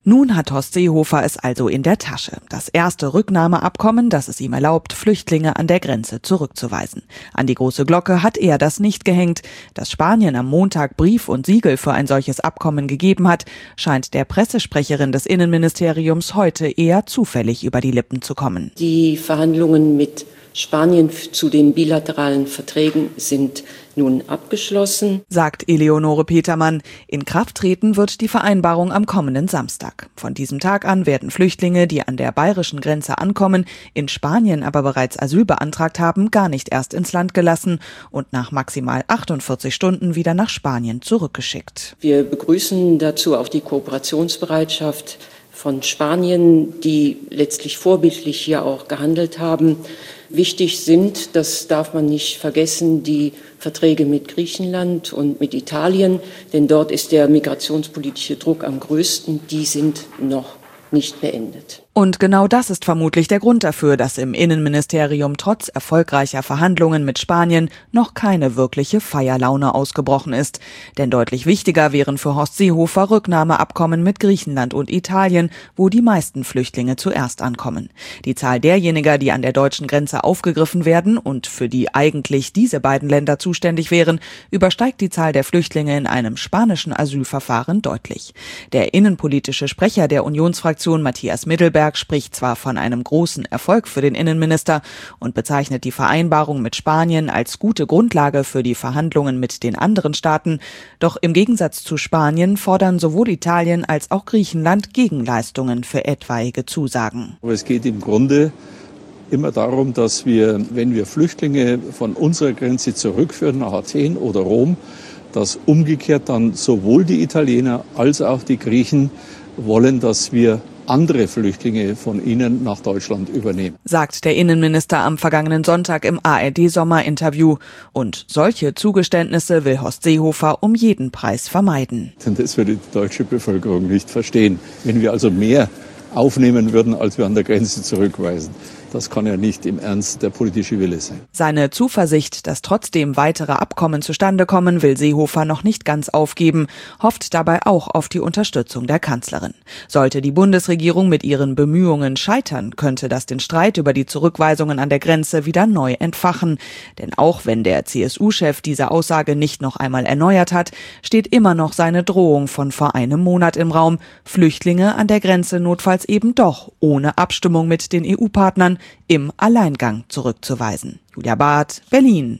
Nun hat Horst Seehofer es also in der Tasche. Das erste Rücknahmeabkommen, das es ihm erlaubt, Flüchtlinge an der Grenze zurückzuweisen. An die große Glocke hat er das nicht gehängt. Dass Spanien am Montag Brief und Siegel für ein solches Abkommen gegeben hat, scheint der Pressesprecherin des Innenministeriums heute eher zufällig über die Lippen zu kommen. Die Verhandlungen mit Spanien zu den bilateralen Verträgen sind nun abgeschlossen, sagt Eleonore Petermann. In Kraft treten wird die Vereinbarung am kommenden Samstag. Von diesem Tag an werden Flüchtlinge, die an der bayerischen Grenze ankommen, in Spanien aber bereits Asyl beantragt haben, gar nicht erst ins Land gelassen und nach maximal 48 Stunden wieder nach Spanien zurückgeschickt. Wir begrüßen dazu auch die Kooperationsbereitschaft von Spanien, die letztlich vorbildlich hier auch gehandelt haben. Wichtig sind, das darf man nicht vergessen, die Verträge mit Griechenland und mit Italien, denn dort ist der migrationspolitische Druck am größten. Die sind noch nicht beendet. Und genau das ist vermutlich der Grund dafür, dass im Innenministerium trotz erfolgreicher Verhandlungen mit Spanien noch keine wirkliche Feierlaune ausgebrochen ist. Denn deutlich wichtiger wären für Horst Seehofer Rücknahmeabkommen mit Griechenland und Italien, wo die meisten Flüchtlinge zuerst ankommen. Die Zahl derjenigen, die an der deutschen Grenze aufgegriffen werden und für die eigentlich diese beiden Länder zuständig wären, übersteigt die Zahl der Flüchtlinge in einem spanischen Asylverfahren deutlich. Der innenpolitische Sprecher der Unionsfraktion Matthias Middelberg spricht zwar von einem großen Erfolg für den Innenminister und bezeichnet die Vereinbarung mit Spanien als gute Grundlage für die Verhandlungen mit den anderen Staaten, doch im Gegensatz zu Spanien fordern sowohl Italien als auch Griechenland Gegenleistungen für etwaige Zusagen. Aber es geht im Grunde immer darum, dass wir, wenn wir Flüchtlinge von unserer Grenze zurückführen nach Athen oder Rom, dass umgekehrt dann sowohl die Italiener als auch die Griechen wollen, dass wir andere Flüchtlinge von ihnen nach Deutschland übernehmen, sagt der Innenminister am vergangenen Sonntag im ARD-Sommerinterview. Und solche Zugeständnisse will Horst Seehofer um jeden Preis vermeiden. Denn das würde die deutsche Bevölkerung nicht verstehen. Wenn wir also mehr aufnehmen würden, als wir an der Grenze zurückweisen. Das kann ja nicht im Ernst der politische Wille sein. Seine Zuversicht, dass trotzdem weitere Abkommen zustande kommen, will Seehofer noch nicht ganz aufgeben, hofft dabei auch auf die Unterstützung der Kanzlerin. Sollte die Bundesregierung mit ihren Bemühungen scheitern, könnte das den Streit über die Zurückweisungen an der Grenze wieder neu entfachen. Denn auch wenn der CSU-Chef diese Aussage nicht noch einmal erneuert hat, steht immer noch seine Drohung von vor einem Monat im Raum, Flüchtlinge an der Grenze notfalls eben doch ohne Abstimmung mit den EU-Partnern im Alleingang zurückzuweisen. Julia Barth, Berlin.